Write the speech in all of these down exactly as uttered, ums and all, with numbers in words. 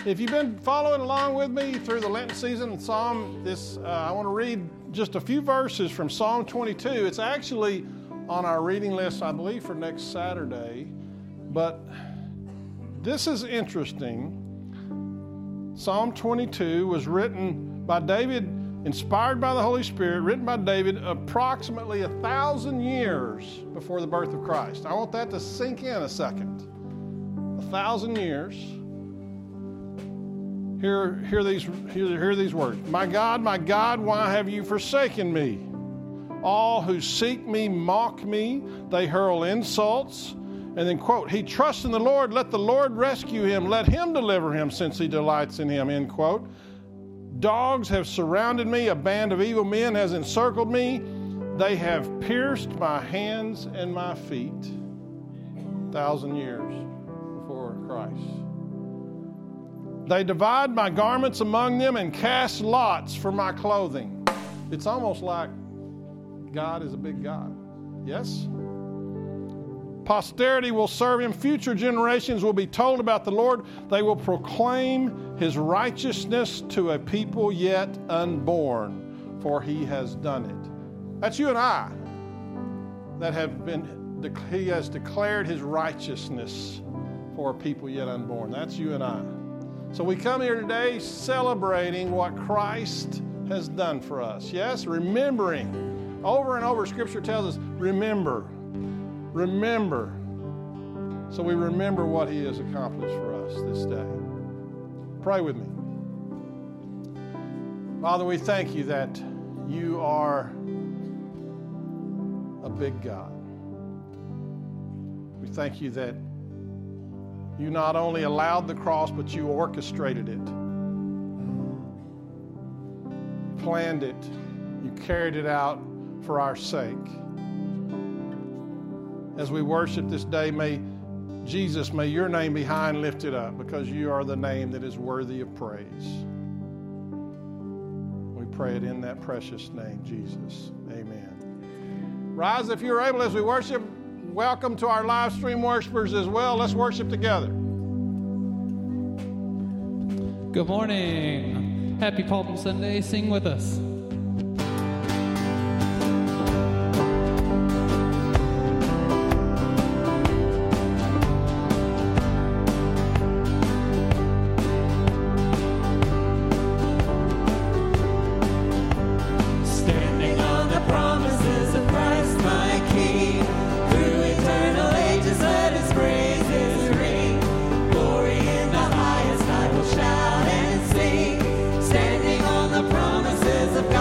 If you've been following along with me through the Lenten season, Psalm, this uh, I want to read just a few verses from Psalm twenty-two. It's actually on our reading list, I believe, for next Saturday. But this is interesting. Psalm twenty-two was written by David, inspired by the Holy Spirit, written by David approximately a thousand years before the birth of Christ. I want that to sink in a second. A thousand years. Hear, hear these, hear, hear these words. My God, my God, why have you forsaken me? All who seek me mock me. They hurl insults. And then, quote, he trusts in the Lord. Let the Lord rescue him. Let him deliver him since he delights in him, end quote. Dogs have surrounded me. A band of evil men has encircled me. They have pierced my hands and my feet. A thousand years before Christ. They divide my garments among them and cast lots for my clothing. It's almost like God is a big God. Yes? Posterity will serve him. Future generations will be told about the Lord. They will proclaim his righteousness to a people yet unborn, for he has done it. That's you and I that have been, he has declared his righteousness for a people yet unborn. That's you and I. So we come here today celebrating what Christ has done for us. Yes, remembering. Over and over, Scripture tells us, remember, remember. So we remember what he has accomplished for us this day. Pray with me. Father, we thank you that you are a big God. We thank you that you not only allowed the cross, but you orchestrated it. Planned it. You carried it out for our sake. As we worship this day, may Jesus, may your name be high and lifted up, because you are the name that is worthy of praise. We pray it in that precious name, Jesus. Amen. Rise if you're able as we worship. Welcome to our live stream worshipers as well. Let's worship together. Good morning. Happy Palm Sunday. Sing with us. Promises of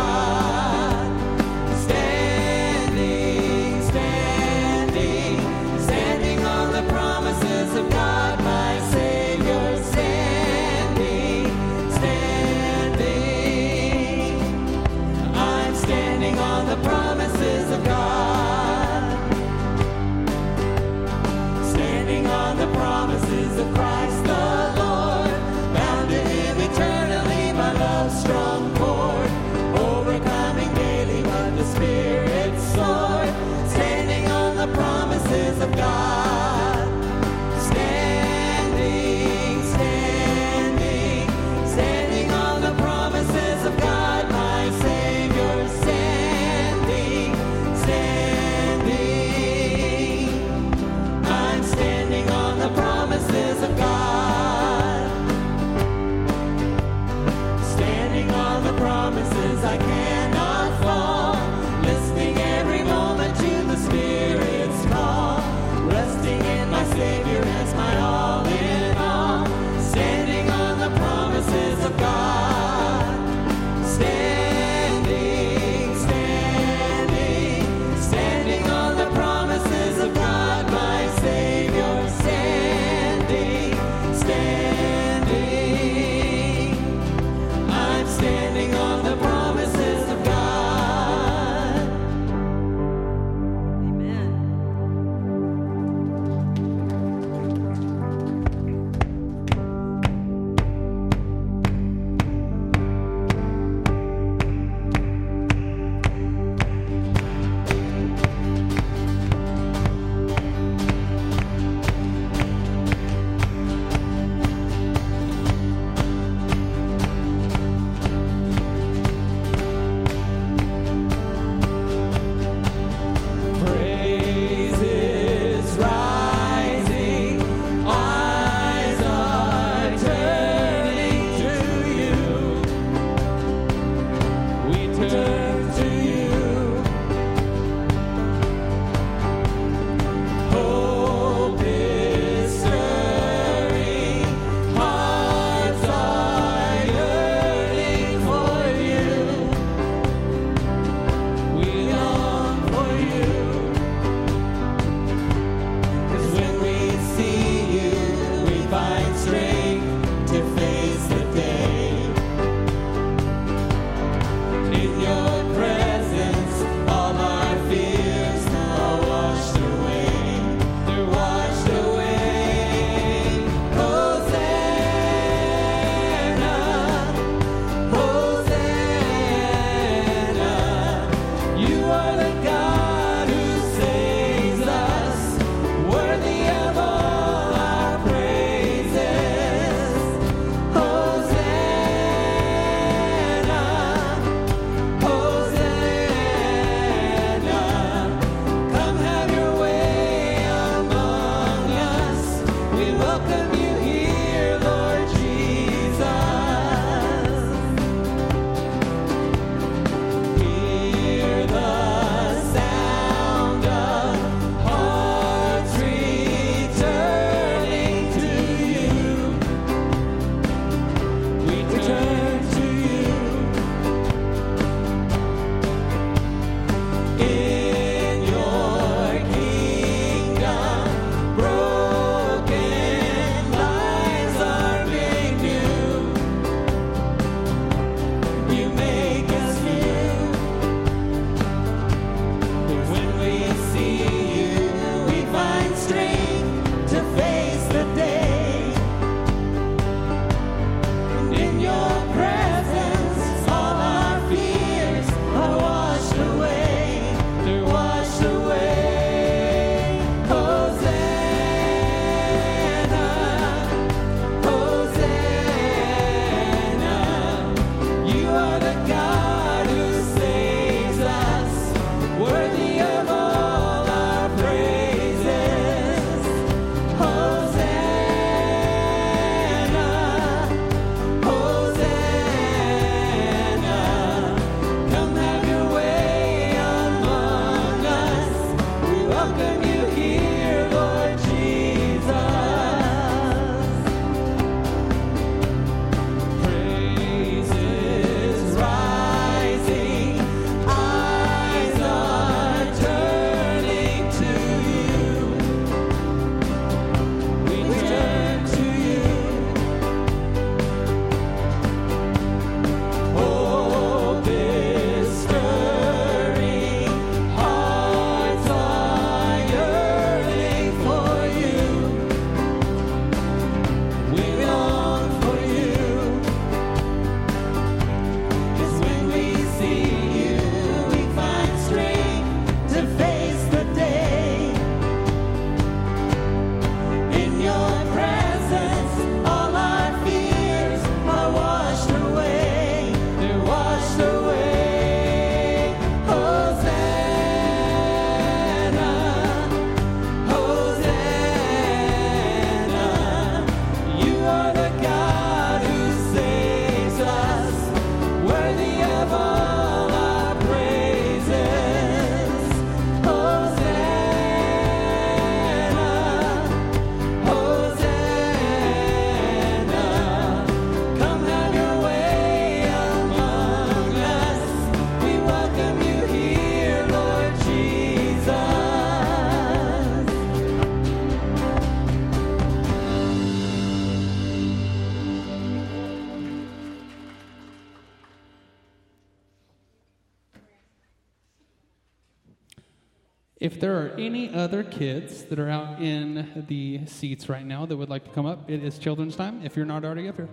If there are any other kids that are out in the seats right now that would like to come up, it is children's time if you're not already up here.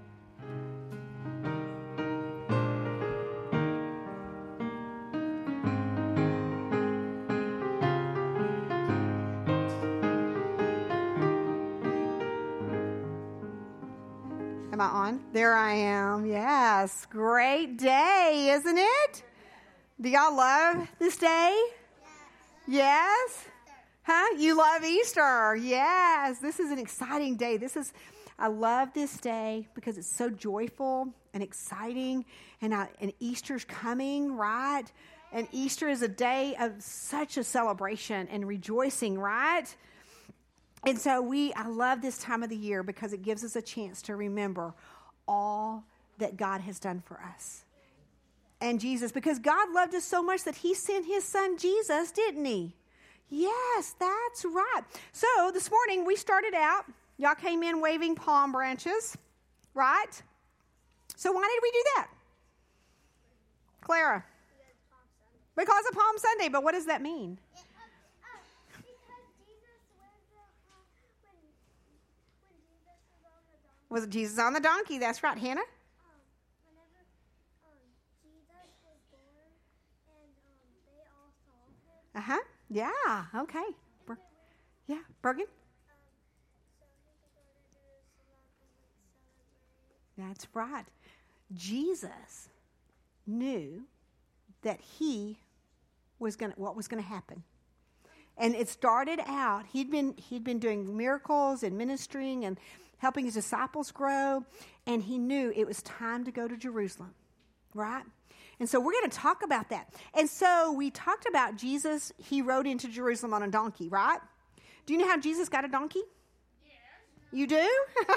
Am I on? There I am. Yes. Great day, isn't it? Do y'all love this day? Yes? Huh? You love Easter. Yes. This is an exciting day. This is, I love this day because it's so joyful and exciting. And, I, and Easter's coming, right? And Easter is a day of such a celebration and rejoicing, right? And so we, I love this time of the year because it gives us a chance to remember all that God has done for us. And Jesus, because God loved us so much that he sent his son Jesus, didn't he? Yes, that's right. So this morning we started out, y'all came in waving palm branches, right? So why did we do that? Clara? Because of Palm Sunday, but what does that mean? Was it Jesus on the donkey? That's right. Hannah? Um, whenever um, Jesus was born and um, they all saw him. Uh-huh. Yeah. Okay. Ber- yeah. Bergen? Um, so he could go to Jerusalem and like celebrate. That's right. Jesus knew that he was going to, what was going to happen. And it started out, he'd been he'd been doing miracles and ministering and helping his disciples grow, and he knew it was time to go to Jerusalem, right? And so we're going to talk about that. And so we talked about Jesus, he rode into Jerusalem on a donkey, right? Do you know how Jesus got a donkey? Yes. You do?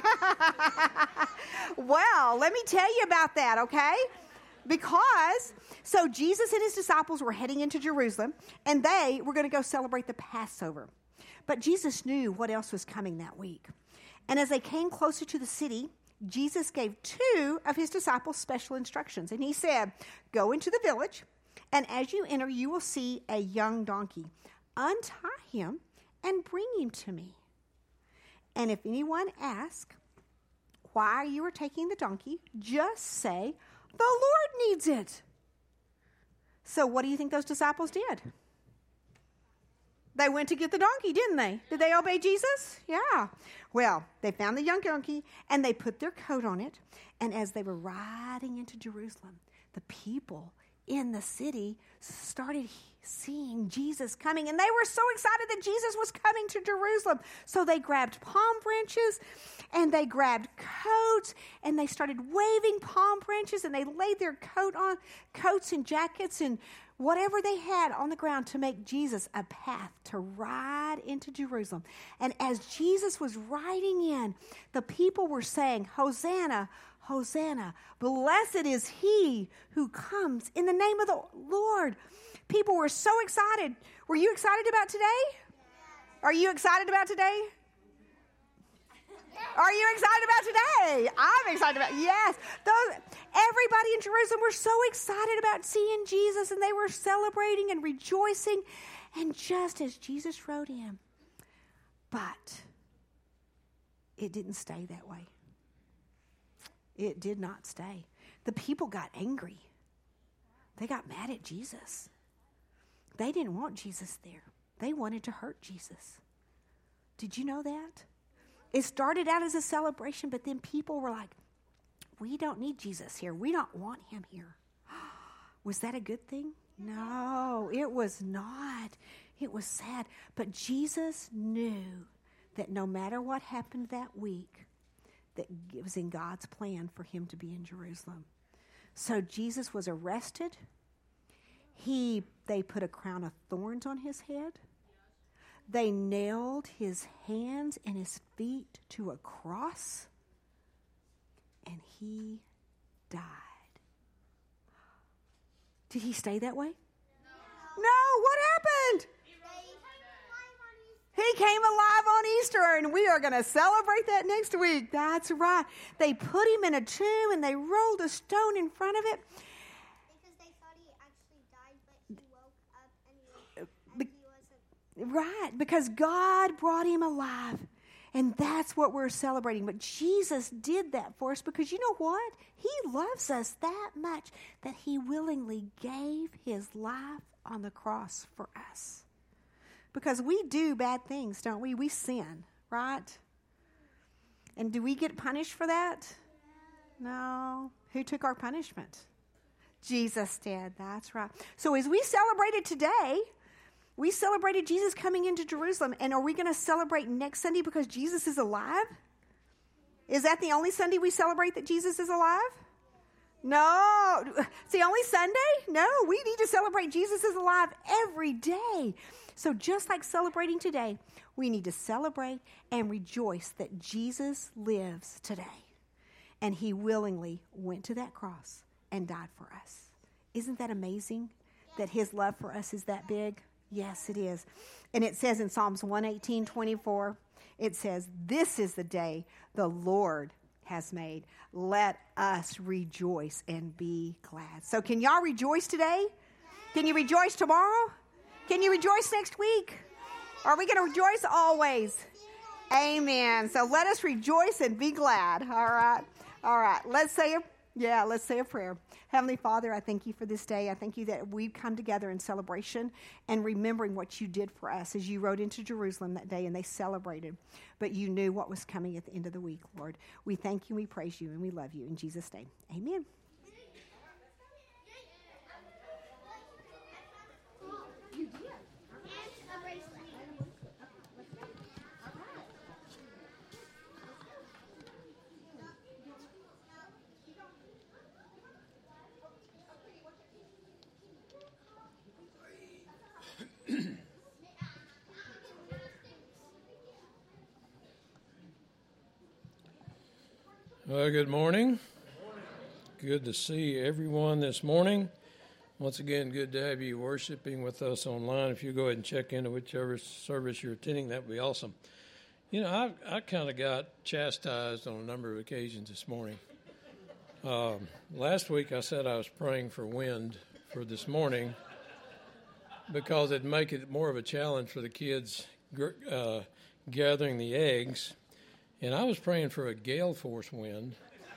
Well, let me tell you about that, okay? Because, so Jesus and his disciples were heading into Jerusalem, and they were going to go celebrate the Passover. But Jesus knew what else was coming that week. And as they came closer to the city, Jesus gave two of his disciples special instructions. And he said, go into the village, and as you enter, you will see a young donkey. Untie him and bring him to me. And if anyone asks why you are taking the donkey, just say, the Lord needs it. So what do you think those disciples did? They went to get the donkey, didn't they? Did they obey Jesus? Yeah. Well, they found the young donkey, and they put their coat on it. And as they were riding into Jerusalem, the people in the city started seeing Jesus coming, and they were so excited that Jesus was coming to Jerusalem. So they grabbed palm branches, and they grabbed coats, and they started waving palm branches, and they laid their coat on, coats and jackets and whatever they had on the ground to make Jesus a path to ride into Jerusalem. And as Jesus was riding in, the people were saying, Hosanna, Hosanna, blessed is he who comes in the name of the Lord. People were so excited. Were you excited about today? Are you excited about today? Are you excited about today? I'm excited about, yes. Those, everybody in Jerusalem were so excited about seeing Jesus, and they were celebrating and rejoicing. And just as Jesus rode in, but it didn't stay that way. It did not stay. The people got angry. They got mad at Jesus. They didn't want Jesus there. They wanted to hurt Jesus. Did you know that? It started out as a celebration, but then people were like, we don't need Jesus here. We don't want him here. Was that a good thing? No, it was not. It was sad. But Jesus knew that no matter what happened that week, that it was in God's plan for him to be in Jerusalem. So Jesus was arrested. He, they put a crown of thorns on his head. They nailed his hands and his feet to a cross, and he died. Did he stay that way? No. No, what happened? He came alive on Easter, and we are going to celebrate that next week. That's right. They put him in a tomb, and they rolled a stone in front of it. Because they thought he actually died, but he woke up and he was, and he was Right, because God brought him alive. And that's what we're celebrating. But Jesus did that for us because you know what? He loves us that much that he willingly gave his life on the cross for us. Because we do bad things, don't we? We sin, right? And do we get punished for that? No. Who took our punishment? Jesus did. That's right. So as we celebrated today, we celebrated Jesus coming into Jerusalem. And are we going to celebrate next Sunday because Jesus is alive? Is that the only Sunday we celebrate that Jesus is alive? No. It's the only Sunday? No. We need to celebrate Jesus is alive every day. So just like celebrating today, we need to celebrate and rejoice that Jesus lives today. And he willingly went to that cross and died for us. Isn't that amazing that his love for us is that big? Yes, it is. And it says in Psalms one eighteen, twenty-four, it says, "This is the day the Lord has made. Let us rejoice and be glad." So can y'all rejoice today? Can you rejoice tomorrow? Can you rejoice next week? Are we going to rejoice always? Amen. So let us rejoice and be glad. All right. All right. Let's say a Yeah, let's say a prayer. Heavenly Father, I thank you for this day. I thank you that we've come together in celebration and remembering what you did for us as you rode into Jerusalem that day and they celebrated. But you knew what was coming at the end of the week, Lord. We thank you, we praise you, and we love you. In Jesus' name, amen. Well, good morning. Good to see everyone this morning. Once again, good to have you worshiping with us online. If you go ahead and check into whichever service you're attending, that would be awesome. You know, I I kind of got chastised on a number of occasions this morning. Um, last week I said I was praying for wind for this morning because it'd make it more of a challenge for the kids uh, gathering the eggs. And I was praying for a gale force wind,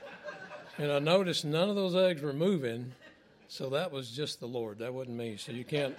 and I noticed none of those eggs were moving, so that was just the Lord. That wasn't me, so you can't,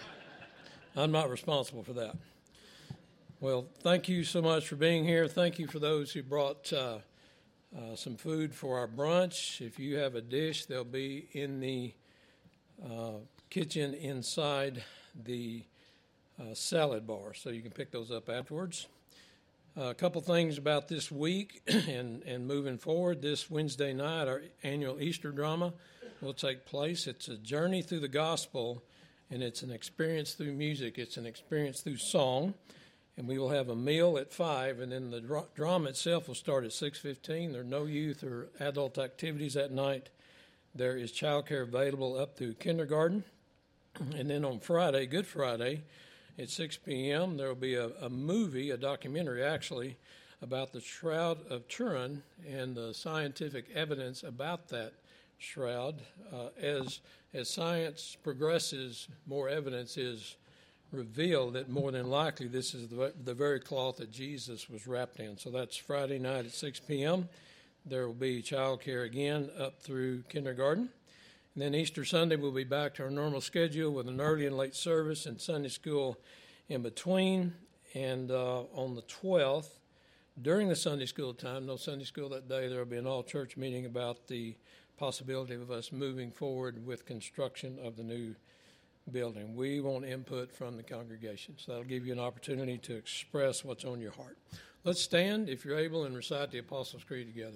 I'm not responsible for that. Well, thank you so much for being here. Thank you for those who brought uh, uh, some food for our brunch. If you have a dish, they'll be in the uh, kitchen inside the uh, salad bar, so you can pick those up afterwards. Uh, a couple things about this week and, and moving forward. This Wednesday night, our annual Easter drama will take place. It's a journey through the gospel, and it's an experience through music. It's an experience through song. And we will have a meal at five, and then the dra- drama itself will start at six fifteen. There are no youth or adult activities that night. There is childcare available up through kindergarten. And then on Friday, Good Friday, at six p.m., there will be a, a movie, a documentary actually, about the Shroud of Turin and the scientific evidence about that shroud. Uh, as as science progresses, more evidence is revealed that more than likely this is the, the very cloth that Jesus was wrapped in. So that's Friday night at six p.m. There will be child care again up through kindergarten. And then Easter Sunday, we'll be back to our normal schedule with an early and late service and Sunday school in between. And uh, on the twelfth, during the Sunday school time, no Sunday school that day, there will be an all-church meeting about the possibility of us moving forward with construction of the new building. We want input from the congregation, so that'll give you an opportunity to express what's on your heart. Let's stand, if you're able, and recite the Apostles' Creed together.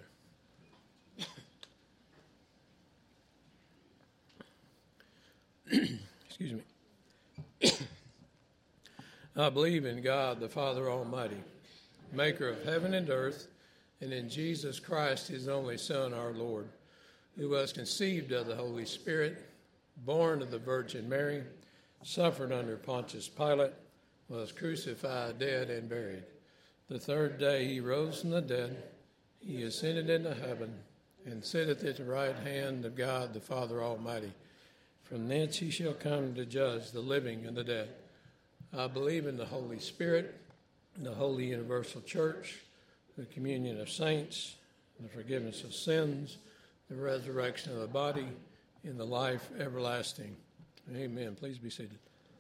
Excuse me. I believe in God, the Father Almighty, maker of heaven and earth, and in Jesus Christ, his only Son, our Lord, who was conceived of the Holy Spirit, born of the Virgin Mary, suffered under Pontius Pilate, was crucified, dead, and buried. The third day he rose from the dead. He ascended into heaven and sitteth at the right hand of God, the Father Almighty. From thence he shall come to judge the living and the dead. I believe in the Holy Spirit, the Holy Universal Church, the communion of saints, the forgiveness of sins, the resurrection of the body, and the life everlasting. Amen. Please be seated.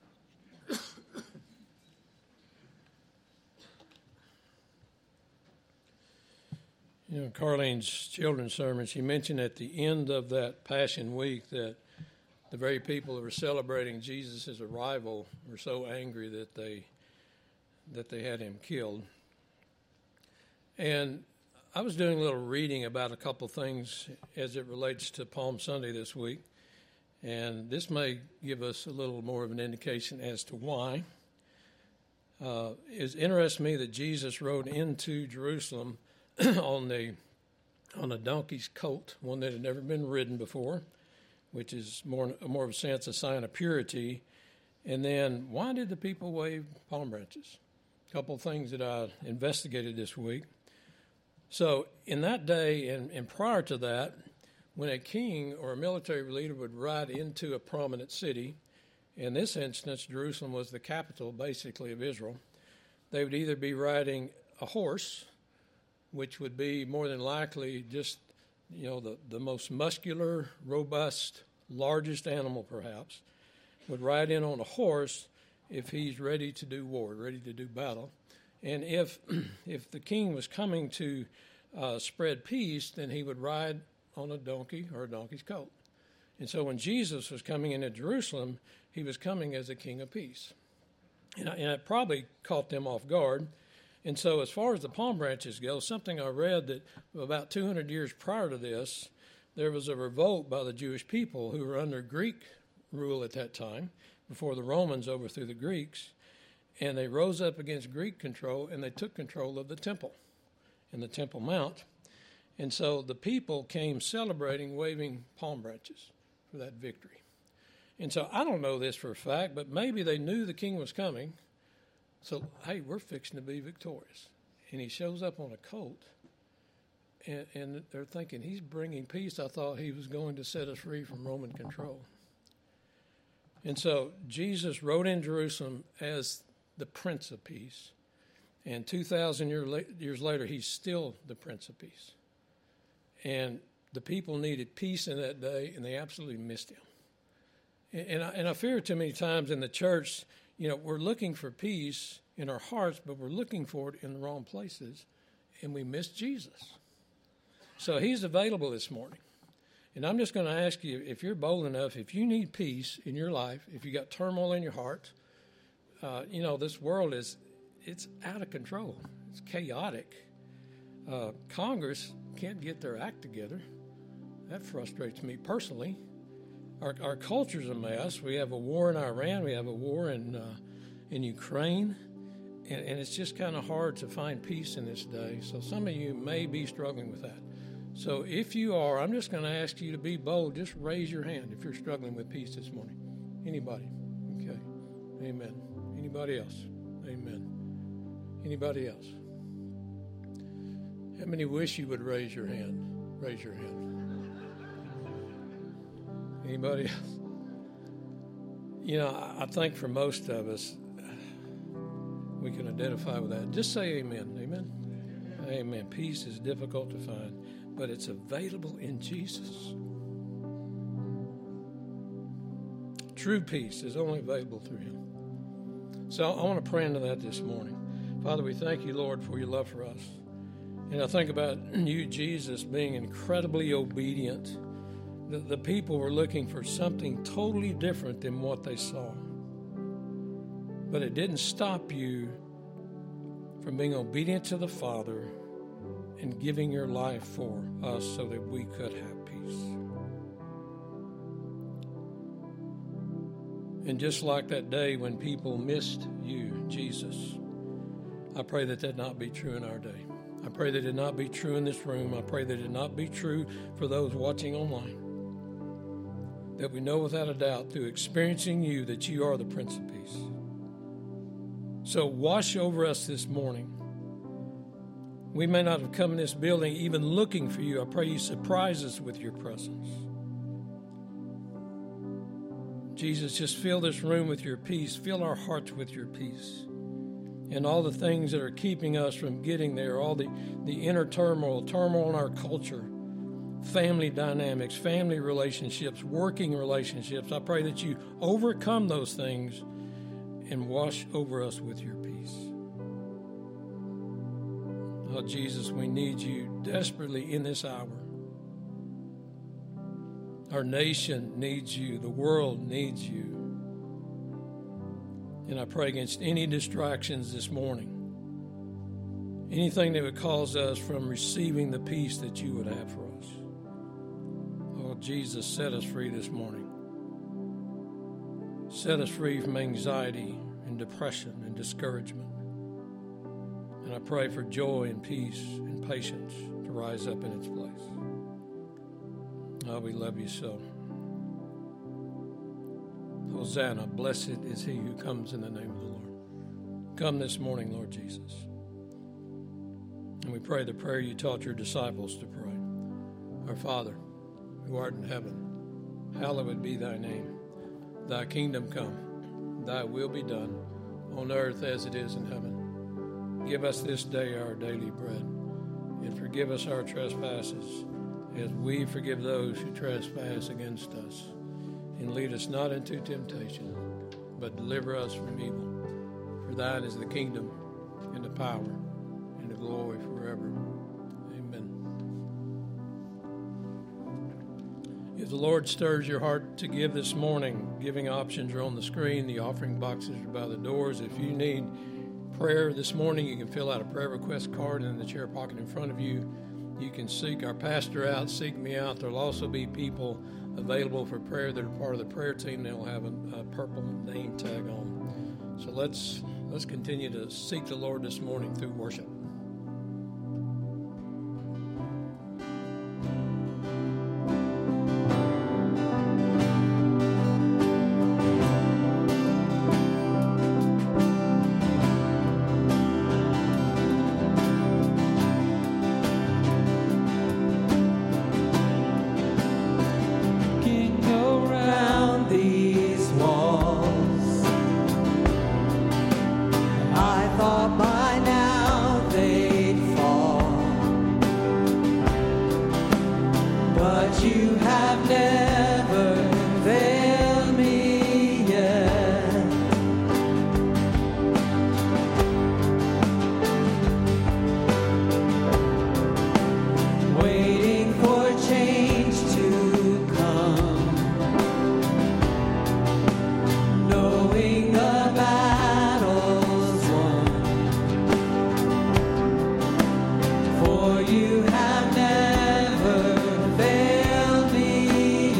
You know, Carlene's children's sermon, she mentioned at the end of that Passion Week that the very people who were celebrating Jesus' arrival were so angry that they that they had him killed. And I was doing a little reading about a couple things as it relates to Palm Sunday this week, and this may give us a little more of an indication as to why. Uh, it interests me that Jesus rode into Jerusalem on the on a donkey's coat, one that had never been ridden before, which is more more of a sense a sign of purity. And then, why did the people wave palm branches? A couple of things that I investigated this week. So, in that day and, and prior to that, when a king or a military leader would ride into a prominent city, in this instance, Jerusalem was the capital, basically, of Israel, they would either be riding a horse, which would be more than likely just, you know, the, the most muscular, robust, largest animal perhaps, would ride in on a horse if he's ready to do war, ready to do battle. And if if the king was coming to uh, spread peace, then he would ride on a donkey or a donkey's coat. And so when Jesus was coming into Jerusalem, he was coming as a king of peace. And, I, and it probably caught them off guard. And so as far as the palm branches go, something I read that about two hundred years prior to this, there was a revolt by the Jewish people who were under Greek rule at that time, before the Romans overthrew the Greeks, and they rose up against Greek control, and they took control of the temple and the Temple Mount. And so the people came celebrating, waving palm branches for that victory. And so I don't know this for a fact, but maybe they knew the king was coming. So, hey, we're fixing to be victorious. And he shows up on a coat, and, and they're thinking, he's bringing peace. I thought he was going to set us free from Roman control. And so Jesus rode in Jerusalem as the Prince of Peace. And two thousand year, years later, he's still the Prince of Peace. And the people needed peace in that day, and they absolutely missed him. And, and, I, and I fear too many times in the church, you know, we're looking for peace in our hearts, but we're looking for it in the wrong places, and we miss Jesus. So he's available this morning. And I'm just going to ask you, if you're bold enough, if you need peace in your life, if you got turmoil in your heart, uh, you know, this world is, it's out of control. It's chaotic. Uh, Congress can't get their act together. That frustrates me personally. Our, our culture's a mess. We have a war in Iran. We have a war in uh, in Ukraine. And, and it's just kind of hard to find peace in this day. So some of you may be struggling with that. So if you are, I'm just going to ask you to be bold. Just raise your hand if you're struggling with peace this morning. Anybody? Okay. Amen. Anybody else? Amen. Anybody else? How many wish you would raise your hand? Raise your hand. Anybody else? You know, I think for most of us, we can identify with that. Just say amen. Amen. Amen. Peace is difficult to find, but it's available in Jesus. True peace is only available through him. So I want to pray into that this morning. Father, we thank you, Lord, for your love for us. And I think about you, Jesus, being incredibly obedient. The, the people were looking for something totally different than what they saw. But it didn't stop you from being obedient to the Father and giving your life for us so that we could have peace. And just like that day when people missed you, Jesus, I pray that that not be true in our day. I pray that it not be true in this room. I pray that it not be true for those watching online. That we know without a doubt through experiencing you that you are the Prince of Peace. So wash over us this morning. We may not have come in this building even looking for you. I pray you surprise us with your presence. Jesus, just fill this room with your peace. Fill our hearts with your peace. And all the things that are keeping us from getting there, all the, the inner turmoil, turmoil in our culture, family dynamics, family relationships, working relationships. I pray that you overcome those things and wash over us with your peace. Oh, Jesus, we need you desperately in this hour. Our nation needs you. The world needs you. And I pray against any distractions this morning. Anything that would cause us from receiving the peace that you would have for us. Oh, Jesus, set us free this morning. Set us free from anxiety and depression and discouragement. And I pray for joy and peace and patience to rise up in its place. Oh, we love you so. Hosanna, blessed is he who comes in the name of the Lord. Come this morning, Lord Jesus. And we pray the prayer you taught your disciples to pray. Our Father, who art in heaven, hallowed be thy name. Thy kingdom come, thy will be done, on earth as it is in heaven. Give us this day our daily bread, and forgive us our trespasses, as we forgive those who trespass against us. And lead us not into temptation, but deliver us from evil. For thine is the kingdom, and the power, and the glory forever. Amen. If the Lord stirs your heart to give this morning, giving options are on the screen. The offering boxes are by the doors. If you need prayer this morning, you can fill out a prayer request card in the chair pocket in front of you. You can seek our pastor out, seek me out. There'll also be people available for prayer that are part of the prayer team. They'll have a, a purple name tag on. So let's let's continue to seek the Lord this morning through worship. For you have never failed me.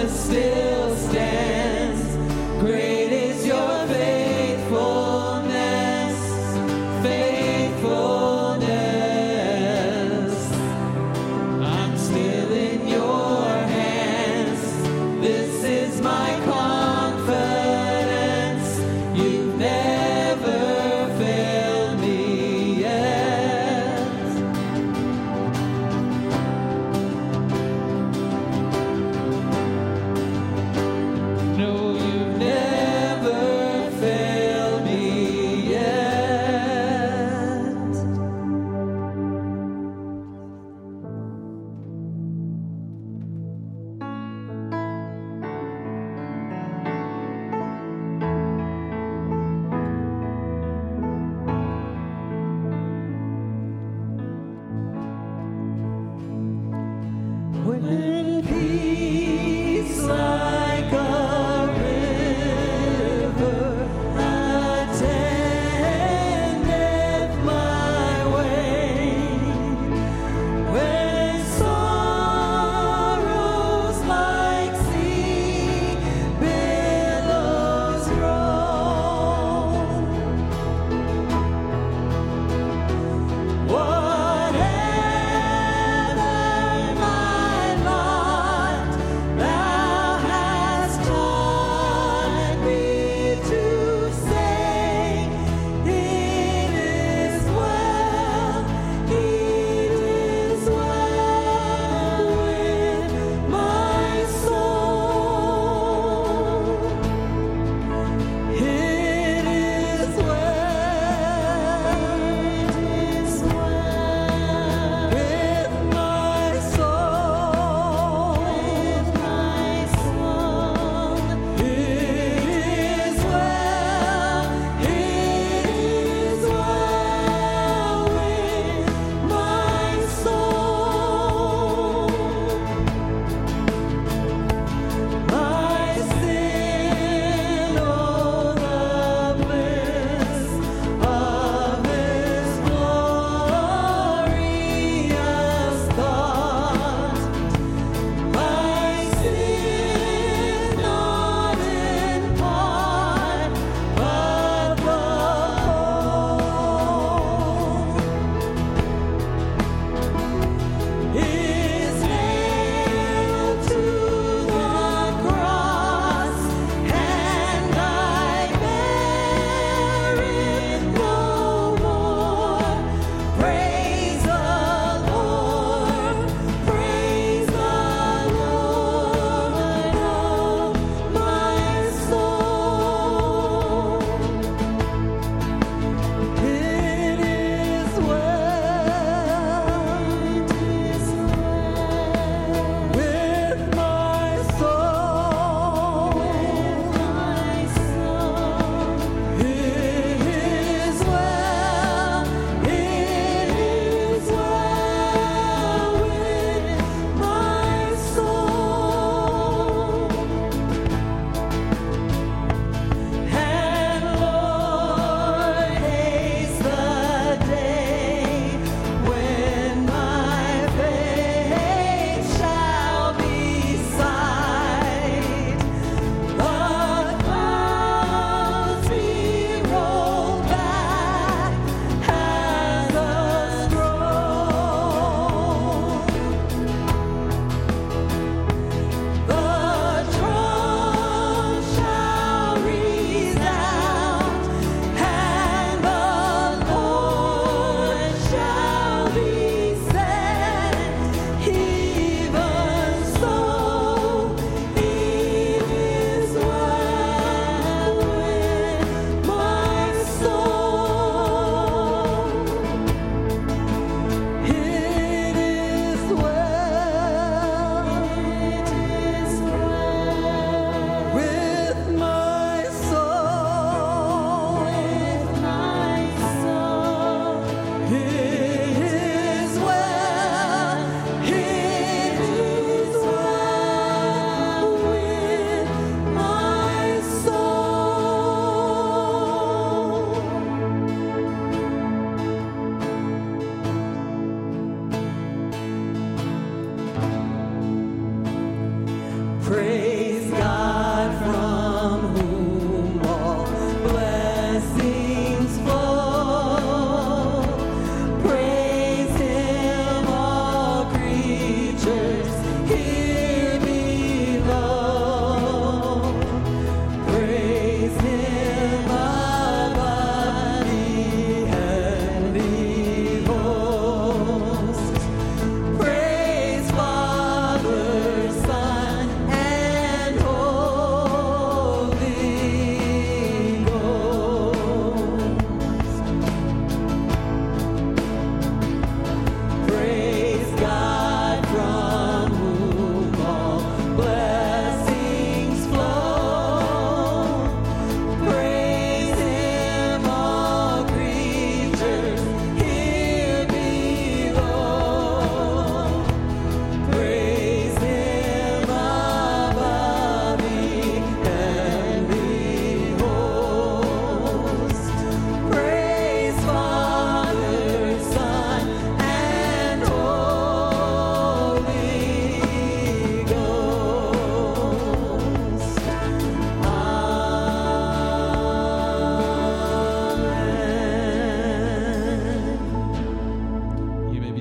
Whatever my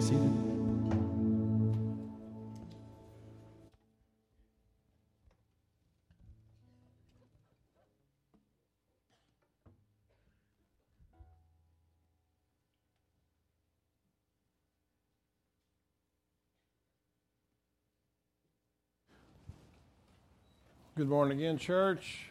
seated. Good morning again, church.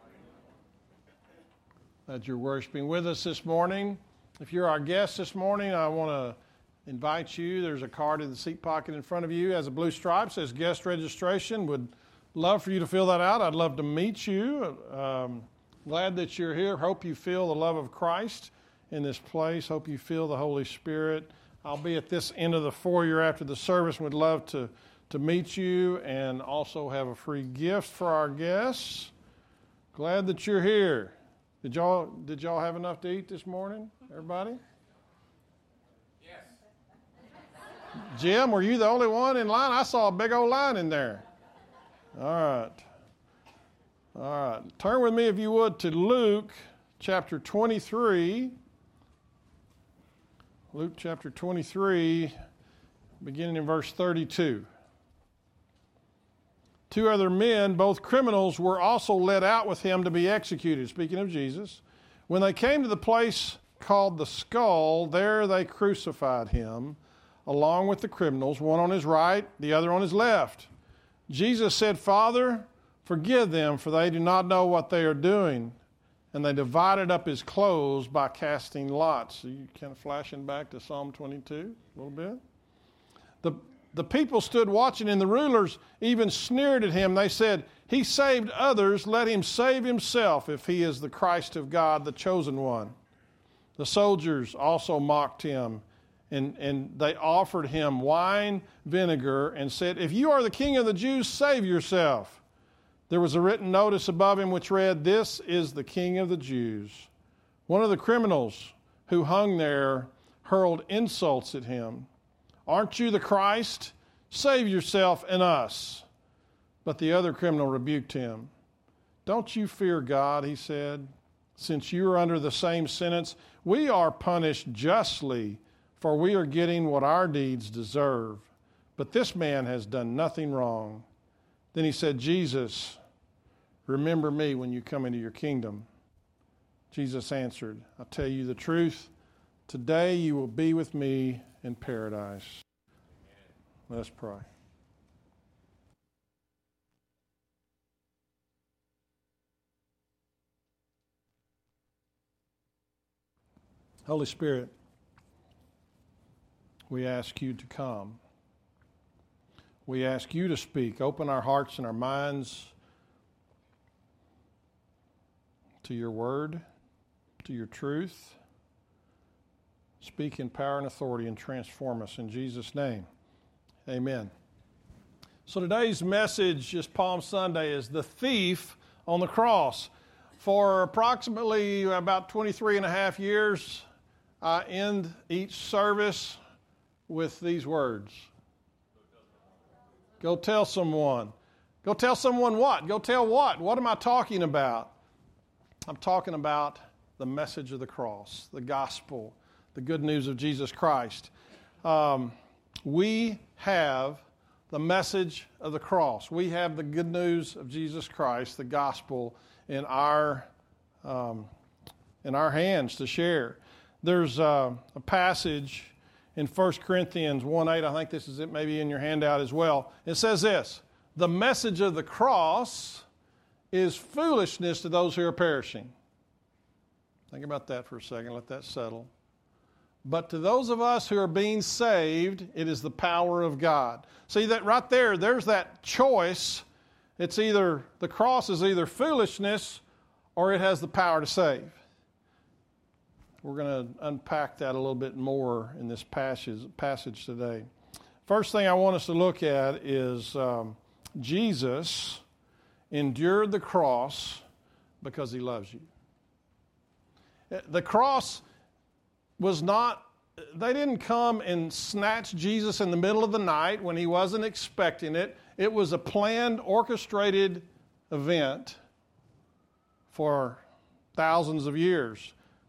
Glad you're worshiping with us this morning. If you're our guest this morning, I want to invite you. There's a card in the seat pocket in front of you. It has a blue stripe, says guest registration. Would love for you to fill that out. I'd love to meet you. Um, glad that you're here. Hope you feel the love of Christ in this place. Hope you feel the Holy Spirit. I'll be at this end of the foyer after the service and would love to to meet you and also have a free gift for our guests. Glad that you're here. Did y'all did y'all have enough to eat this morning, everybody? Yes. Jim, were you the only one in line? I saw a big old line in there. All right. All right. Turn with me, if you would, to Luke chapter twenty-three. Luke chapter twenty-three, beginning in verse thirty-two. Two other men, both criminals, were also led out with him to be executed. Speaking of Jesus. When they came to the place called the Skull, there they crucified him, along with the criminals, one on his right, the other on his left. Jesus said, Father, forgive them, for they do not know what they are doing. And they divided up his clothes by casting lots. So you kind of flashing back to Psalm twenty-two a little bit. The The people stood watching, and the rulers even sneered at him. They said, He saved others, let him save himself if he is the Christ of God, the chosen one. The soldiers also mocked him, and, and they offered him wine vinegar and said, If you are the king of the Jews, save yourself. There was a written notice above him which read, This is the King of the Jews. One of the criminals who hung there hurled insults at him. Aren't you the Christ? Save yourself and us. But the other criminal rebuked him. Don't you fear God, he said, since you are under the same sentence. We are punished justly, for we are getting what our deeds deserve. But this man has done nothing wrong. Then he said, Jesus, remember me when you come into your kingdom. Jesus answered, I tell you the truth. Today you will be with me in paradise. Let's pray. Holy Spirit, we ask you to come. We ask you to speak. Open our hearts and our minds to your word, to your truth. Speak in power and authority and transform us in Jesus' name. Amen. So today's message, just Palm Sunday, is the thief on the cross. For approximately about twenty-three and a half years, I end each service with these words. Go tell someone. Go tell someone what? Go tell what? What am I talking about? I'm talking about the message of the cross, the gospel, the good news of Jesus Christ. Um, we have the message of the cross. We have the good news of Jesus Christ, the gospel, in our um, in our hands to share. There's uh, a passage in First Corinthians one eight. I think this is it, maybe in your handout as well. It says this: the message of the cross is foolishness to those who are perishing. Think about that for a second. Let that settle. But to those of us who are being saved, it is the power of God. See that right there, there's that choice. It's either, the cross is either foolishness or it has the power to save. We're going to unpack that a little bit more in this passage, passage today. First thing I want us to look at is um, Jesus endured the cross because he loves you. The cross was not, they didn't come and snatch Jesus in the middle of the night when he wasn't expecting it. It was a planned, orchestrated event for thousands of years.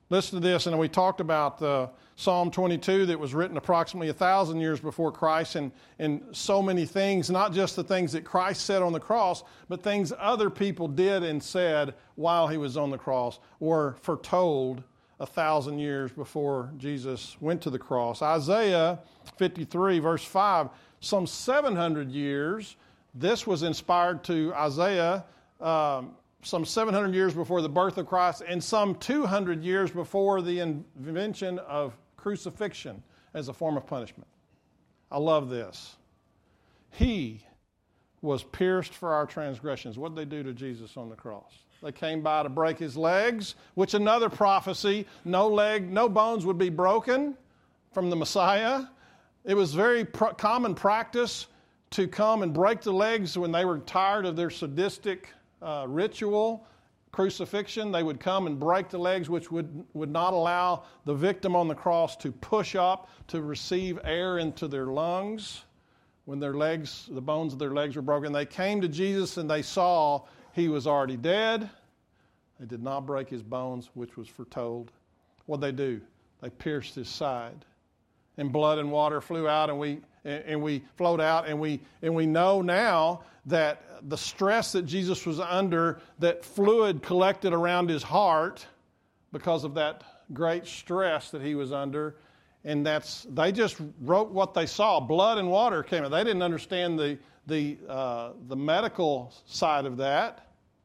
Listen to this, and we talked about uh, Psalm twenty-two that was written approximately a thousand years before Christ, and, and so many things, not just the things that Christ said on the cross, but things other people did and said while he was on the cross were foretold a thousand years before Jesus went to the cross. Isaiah fifty-three, verse five, some seven hundred years, this was inspired to Isaiah um, some seven hundred years before the birth of Christ, and some two hundred years before the invention of crucifixion as a form of punishment. I love this. He was pierced for our transgressions. What did they do to Jesus on the cross? They came by to break his legs, which another prophecy, no leg, no bones would be broken from the Messiah. It was very pr- common practice to come and break the legs when they were tired of their sadistic Uh, ritual crucifixion. They would come and break the legs, which would, would not allow the victim on the cross to push up to receive air into their lungs. When their legs, the bones of their legs were broken, they came to Jesus and they saw he was already dead. They did not break his bones, which was foretold. What did they do? They pierced his side, and blood and water flew out, and we and we flowed out, and we and we know now that the stress that Jesus was under, that fluid collected around his heart because of that great stress that he was under, and that's they just wrote what they saw. Blood and water came out. They didn't understand the the uh, the medical side of that.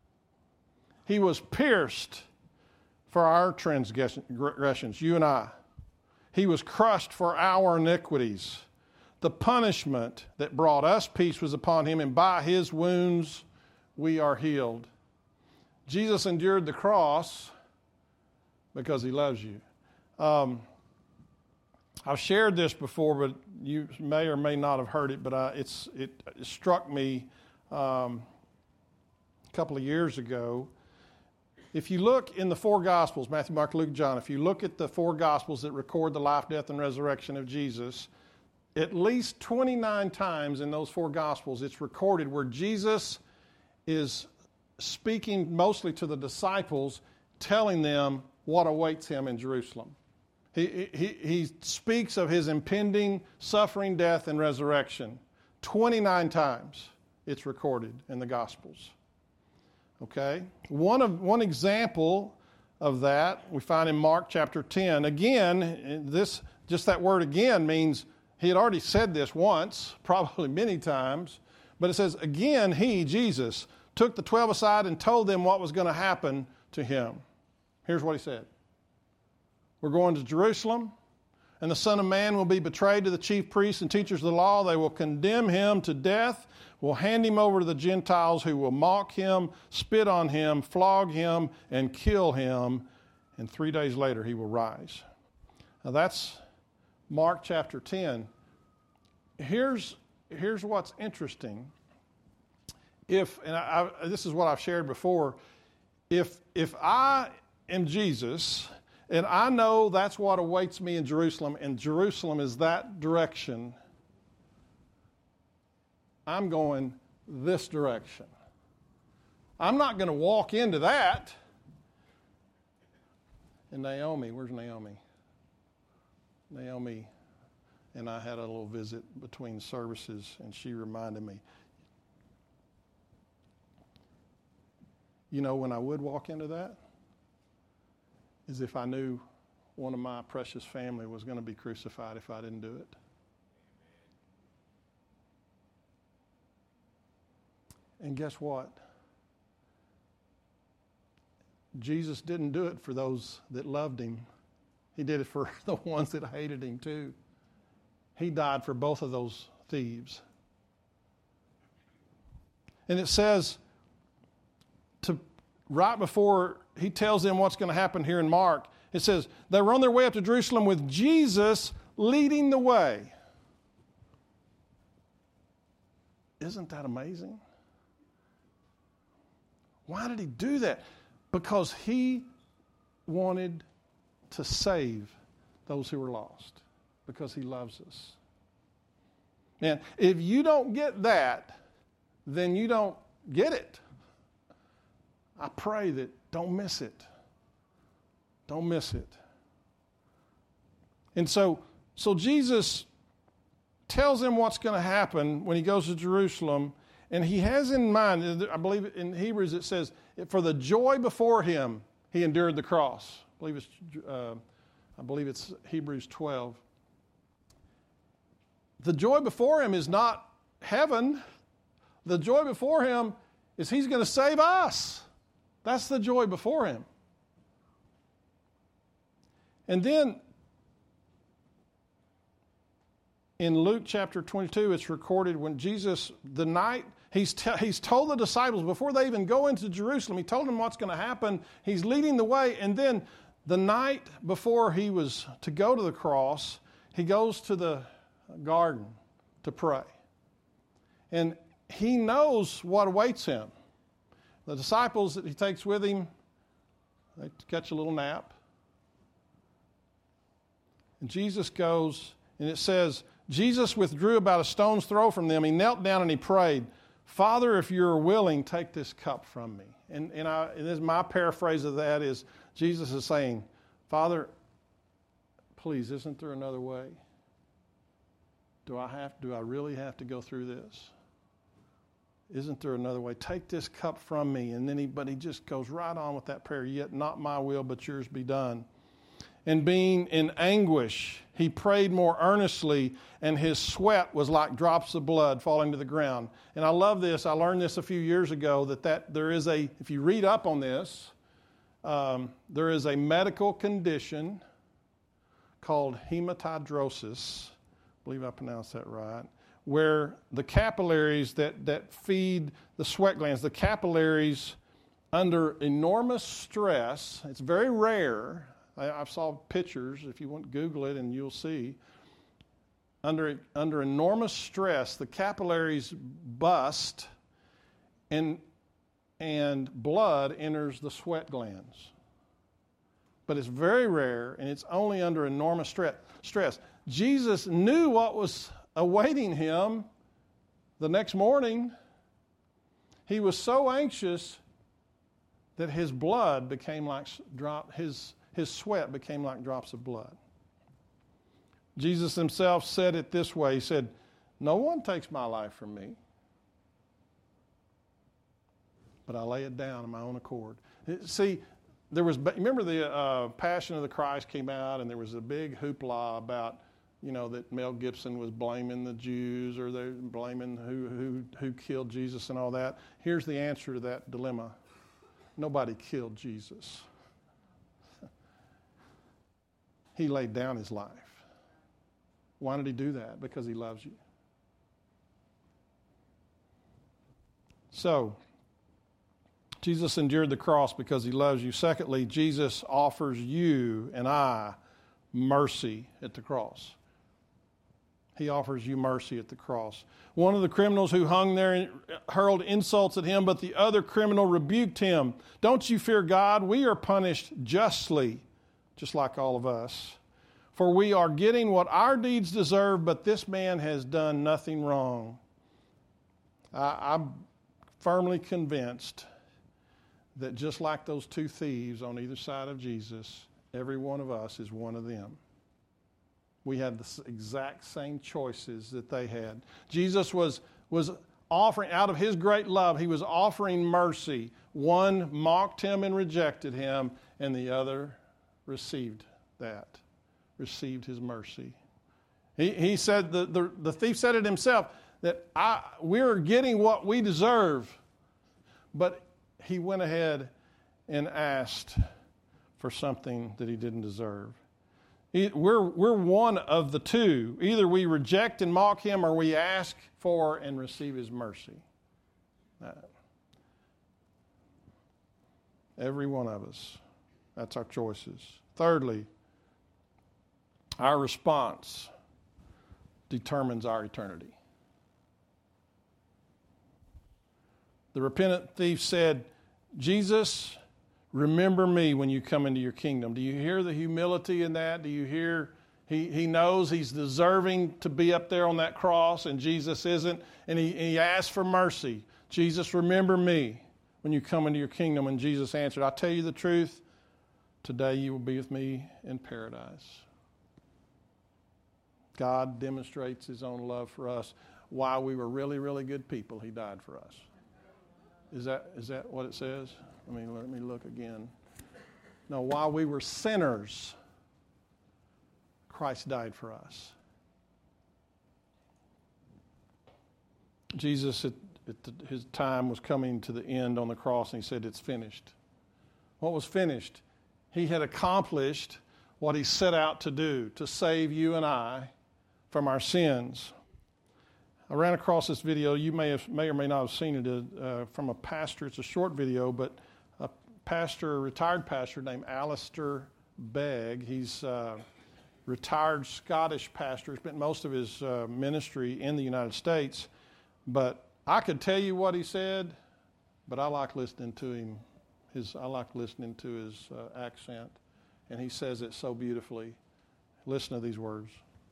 He was pierced for our transgressions, you and I. He was crushed for our iniquities. The punishment that brought us peace was upon him, and by his wounds we are healed. Jesus endured the cross because he loves you. Um, I've shared this before, but you may or may not have heard it, but I, it's, it, it struck me um, a couple of years ago. If you look in the four Gospels, Matthew, Mark, Luke, John, if you look at the four Gospels that record the life, death, and resurrection of Jesus, at least twenty-nine times in those four Gospels it's recorded where Jesus is speaking mostly to the disciples, telling them what awaits him in Jerusalem. He, he, he speaks of his impending suffering, death, and resurrection. twenty-nine times it's recorded in the Gospels. Okay? One of one example of that we find in Mark chapter ten. Again, this just that word again means he had already said this once, probably many times, but it says, again, he, Jesus, took the twelve aside and told them what was going to happen to him. Here's what he said. We're going to Jerusalem, and the Son of Man will be betrayed to the chief priests and teachers of the law. They will condemn him to death, will hand him over to the Gentiles, who will mock him, spit on him, flog him, and kill him, and three days later he will rise. Now that's Mark chapter ten. Here's, here's what's interesting. If, and I, I, this is what I've shared before, if, if I am Jesus, and I know that's what awaits me in Jerusalem, and Jerusalem is that direction, I'm going this direction. I'm not going to walk into that. And Naomi, where's Naomi? Naomi and I had a little visit between services, and she reminded me, you know, when I would walk into that, is if I knew one of my precious family was going to be crucified if I didn't do it. And guess what? Jesus didn't do it for those that loved him. He did it for the ones that hated him too. He died for both of those thieves. And it says, to right before he tells them what's going to happen here in Mark, it says, they were on their way up to Jerusalem with Jesus leading the way. Isn't that amazing? Why did he do that? Because he wanted to save those who were lost. Because he loves us. And if you don't get that, then you don't get it. I pray that don't miss it. Don't miss it. And so, so Jesus tells him what's going to happen when he goes to Jerusalem, and he has in mind, I believe in Hebrews it says, for the joy before him, he endured the cross. I believe it's, uh, I believe it's Hebrews twelve. The joy before him is not heaven. The joy before him is he's going to save us. That's the joy before him. And then in Luke chapter twenty-two, it's recorded when Jesus, the night, he's, te- he's told the disciples, before they even go into Jerusalem, he told them what's going to happen. He's leading the way. And then the night before he was to go to the cross, he goes to the garden to pray. And he knows what awaits him. The disciples that he takes with him, they catch a little nap. And Jesus goes, and it says, Jesus withdrew about a stone's throw from them. He knelt down and he prayed, Father, if you're willing, take this cup from me. And, and, I, and this, my paraphrase of that is, Jesus is saying, Father, please, isn't there another way? Do I have? Do I really have to go through this? Isn't there another way? Take this cup from me. And then he, but he just goes right on with that prayer. Yet not my will, but yours be done. And being in anguish, he prayed more earnestly, and his sweat was like drops of blood falling to the ground. And I love this. I learned this a few years ago, that, that there is a, if you read up on this, um, there is a medical condition called hematidrosis. I believe I pronounced that right. Where the capillaries that, that feed the sweat glands, the capillaries under enormous stress, it's very rare. I, I saw pictures, if you want to Google it and you'll see. Under, under enormous stress, the capillaries bust and, and blood enters the sweat glands. But it's very rare, and it's only under enormous stre- stress. Jesus knew what was awaiting him the next morning. He was so anxious that his blood became like drop his his sweat became like drops of blood. Jesus himself said it this way. He said, "No one takes my life from me, but I lay it down on my own accord." See, there was, remember the uh, Passion of the Christ came out, and there was a big hoopla about, you know, that Mel Gibson was blaming the Jews, or they're blaming who, who, who killed Jesus and all that. Here's the answer to that dilemma. Nobody killed Jesus. He laid down his life. Why did he do that? Because he loves you. So, Jesus endured the cross because he loves you. Secondly, Jesus offers you and I mercy at the cross. He offers you mercy at the cross. One of the criminals who hung there hurled insults at him, but the other criminal rebuked him. "Don't you fear God? We are punished justly, just like all of us. For we are getting what our deeds deserve, but this man has done nothing wrong." I, I'm firmly convinced that just like those two thieves on either side of Jesus, every one of us is one of them. We had the exact same choices that they had. Jesus was, was offering, out of his great love, he was offering mercy. One mocked him and rejected him, and the other received that, received his mercy. He, he said, the, the, the thief said it himself, that I, we're getting what we deserve. But he went ahead and asked for something that he didn't deserve. We're, we're one of the two. Either we reject and mock him, or we ask for and receive his mercy. Every one of us. That's our choices. Thirdly, our response determines our eternity. The repentant thief said, "Jesus, remember me when you come into your kingdom." Do you hear the humility in that? Do you hear he, he knows he's deserving to be up there on that cross, and Jesus isn't? And he, and he asked for mercy. "Jesus, remember me when you come into your kingdom." And Jesus answered, "I tell you the truth, today you will be with me in paradise. God demonstrates his own love for us. While we were really, really good people, he died for us. Is that is that what it says? I mean, let me look again. No, while we were sinners, Christ died for us. Jesus, at, at the, his time was coming to the end on the cross, and he said, it's finished. What was finished? He had accomplished what he set out to do, to save you and I from our sins. I ran across this video. You may have, may or may not have seen it uh, from a pastor. It's a short video, but a pastor, a retired pastor named Alistair Begg. He's a retired Scottish pastor. He spent most of his uh, ministry in the United States. But I could tell you what he said, but I like listening to him. His, I like listening to his uh, accent, and he says it so beautifully. Listen to these words.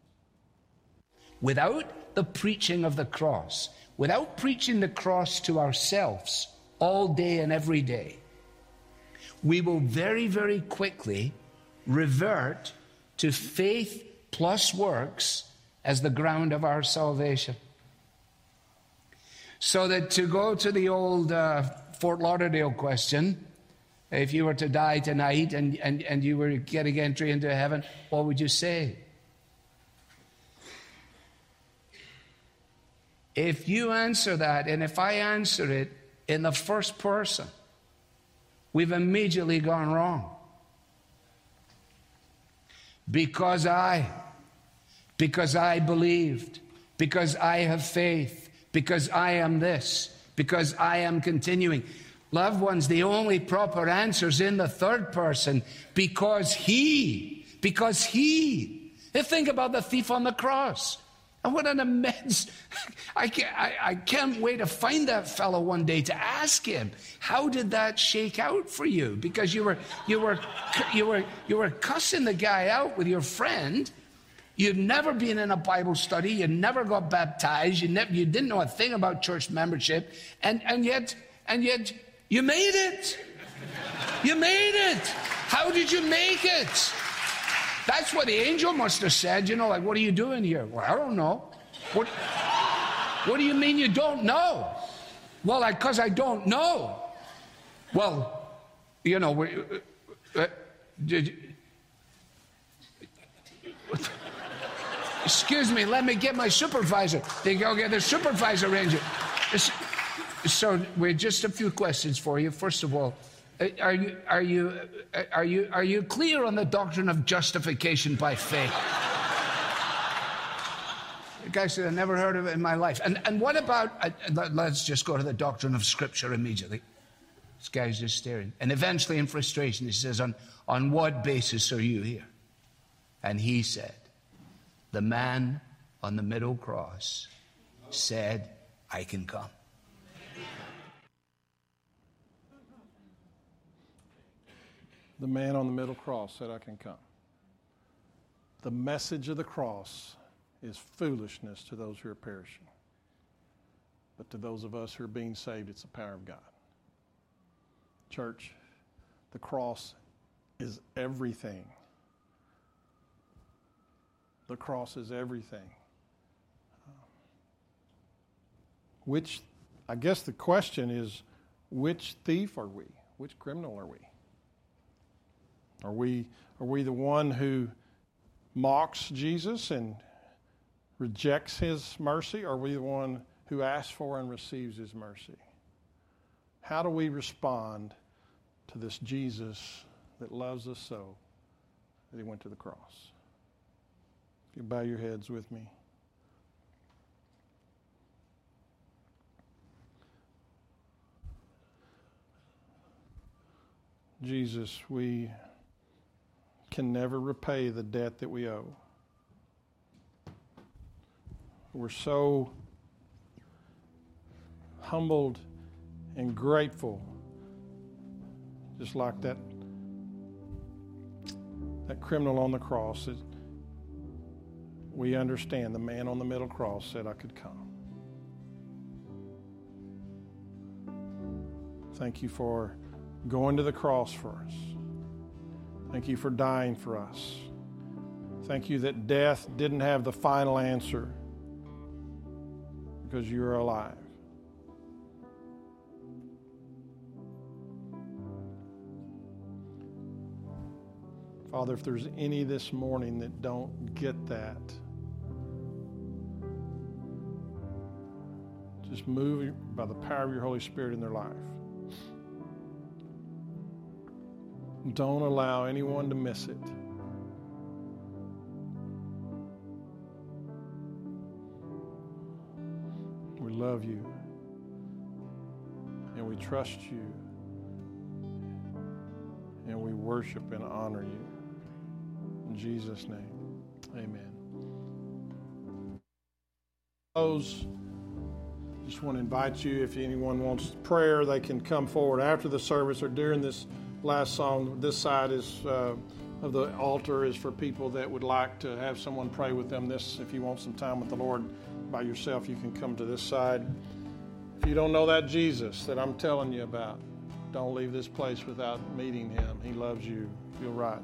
Without the preaching of the cross, without preaching the cross to ourselves all day and every day, we will very, very quickly revert to faith plus works as the ground of our salvation. So that to go to the old uh, Fort Lauderdale question, if you were to die tonight and, and, and you were getting entry into heaven, what would you say? If you answer that, and if I answer it in the first person, we've immediately gone wrong. Because I, because I believed, because I have faith, because I am this, because I am continuing. Loved ones, the only proper answer is in the third person, because he, because he. Now think about the thief on the cross. And what an immense, I can't, I, I can't wait to find that fellow one day to ask him, how did that shake out for you? Because you were, you were, you were, you were cussing the guy out with your friend. You'd never been in a Bible study. You never got baptized. You never, you didn't know a thing about church membership. And, and yet, and yet you made it. You made it. How did you make it? That's what the angel must have said, you know, like, what are you doing here? Well, I don't know. What, what do you mean you don't know? Well, because I, I don't know. Well, you know, we, uh, uh, did, excuse me, let me get my supervisor. They go get the supervisor ranger. So, we're just a few questions for you. First of all, Are you are you are you are you clear on the doctrine of justification by faith? The guy said, "I never heard of it in my life." And and what about? Uh, let's just go to the doctrine of Scripture immediately. This guy's just staring, and eventually, in frustration, he says, "On on what basis are you here?" And he said, "The man on the middle cross said, I can come." The man on the middle cross said, I can come. The message of the cross is foolishness to those who are perishing. But to those of us who are being saved, it's the power of God. Church, the cross is everything. The cross is everything. Which, I guess the question is, which thief are we? Which criminal are we? Are we are we the one who mocks Jesus and rejects his mercy? Or are we the one who asks for and receives his mercy? How do we respond to this Jesus that loves us so that he went to the cross? If you bow your heads with me. Jesus, we can never repay the debt that we owe. We're so humbled and grateful, just like that, that criminal on the cross. That we understand the man on the middle cross said, I could come. Thank you for going to the cross for us. Thank you for dying for us. Thank you that death didn't have the final answer because you're alive. Father, if there's any this morning that don't get that, just move by the power of your Holy Spirit in their life. Don't allow anyone to miss it. We love you and we trust you and we worship and honor you. In Jesus' name, amen. Those, just want to invite you, if anyone wants prayer, they can come forward after the service or during this last song. This side is uh, of the altar is for people that would like to have someone pray with them. This, if you want some time with the Lord by yourself, you can come to this side. If you don't know that Jesus that I'm telling you about, don't leave this place without meeting him. He loves you. You'll rise.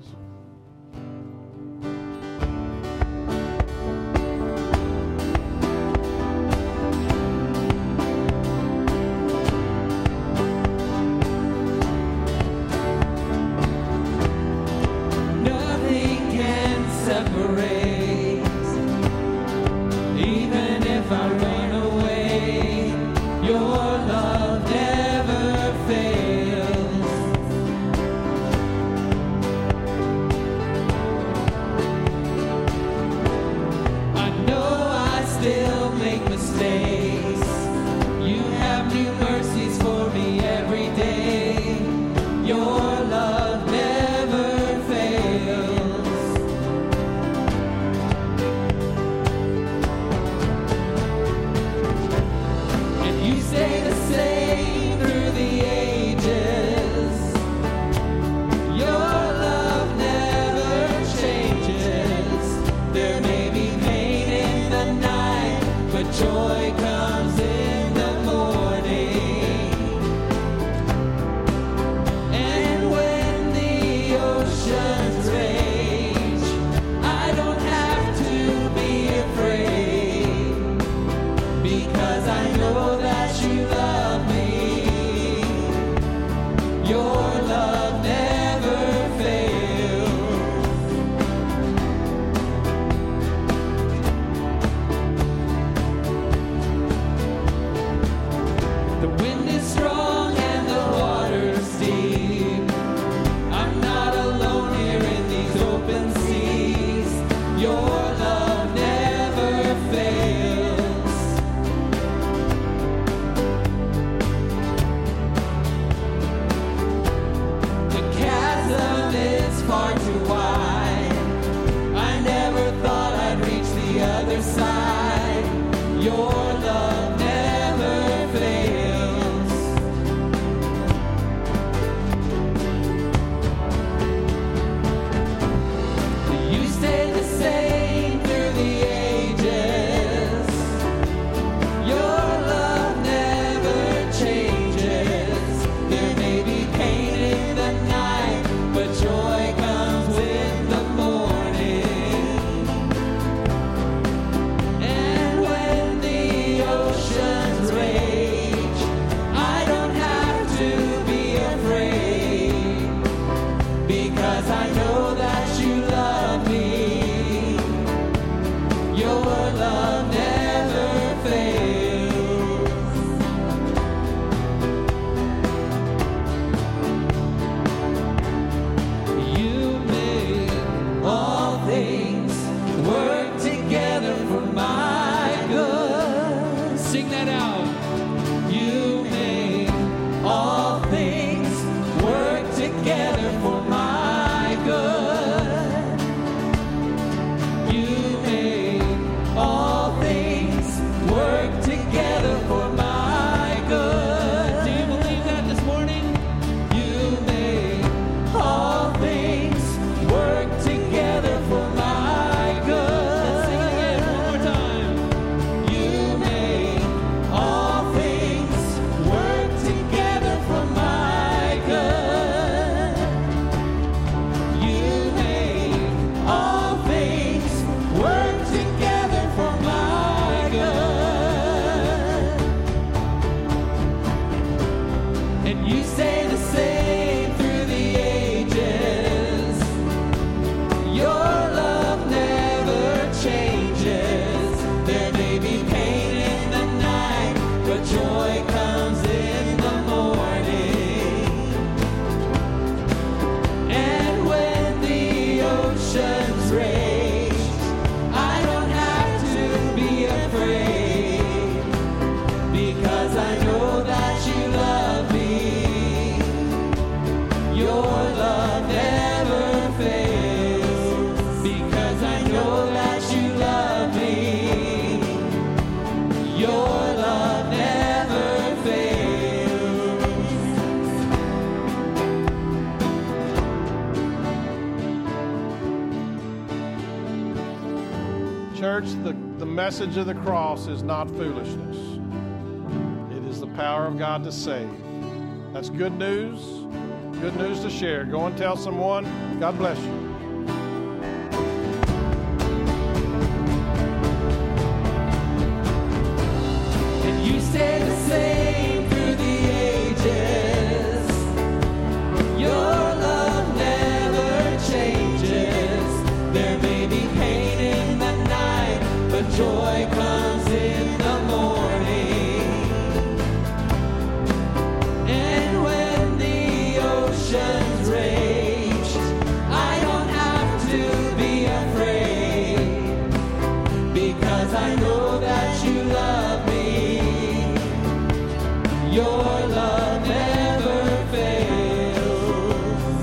And when the Your love never fails. Church, the, the message of the cross is not foolishness. It is the power of God to save. That's good news. Good news to share. Go and tell someone. God bless you. And you stay the same through the ages. Your love never changes. There may be pain in the night, but joy comes in the morning. And when the oceans rage, I don't have to be afraid, because I know that you love me. Your love never fails.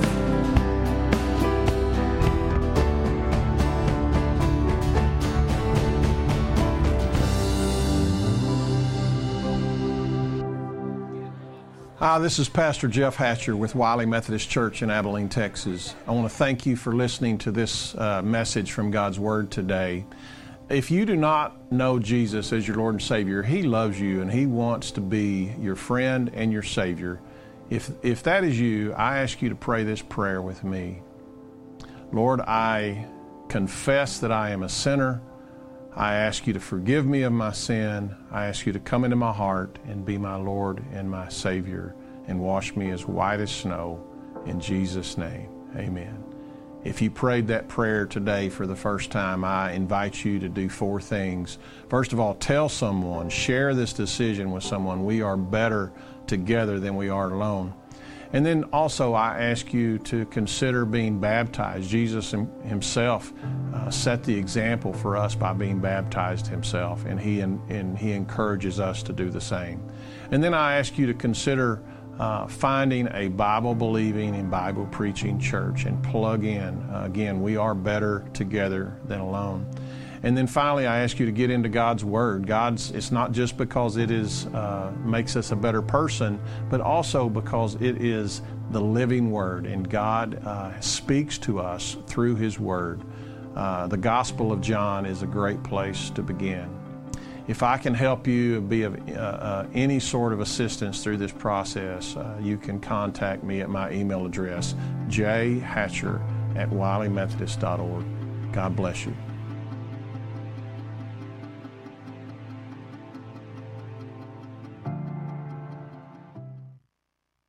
Hi, this is Pastor Jeff Hatcher with Wiley Methodist Church in Abilene, Texas. I want to thank you for listening to this uh, message from God's Word today. If you do not know Jesus as your Lord and Savior, He loves you and He wants to be your friend and your Savior. If, if that is you, I ask you to pray this prayer with me. Lord, I confess that I am a sinner. I ask you to forgive me of my sin. I ask you to come into my heart and be my Lord and my Savior and wash me as white as snow. In Jesus' name, amen. If you prayed that prayer today for the first time, I invite you to do four things. First of all, tell someone, share this decision with someone. We are better together than we are alone. And then also, I ask you to consider being baptized. Jesus himself uh, set the example for us by being baptized himself, and he, and he encourages us to do the same. And then I ask you to consider uh, finding a Bible-believing and Bible-preaching church and plug in. Uh, again, we are better together than alone. And then finally, I ask you to get into God's Word. God's, it's not just because it is uh, makes us a better person, but also because it is the living Word, and God uh, speaks to us through His Word. Uh, the Gospel of John is a great place to begin. If I can help you be of uh, uh, any sort of assistance through this process, uh, you can contact me at my email address, j hatcher at wiley methodist dot org. God bless you.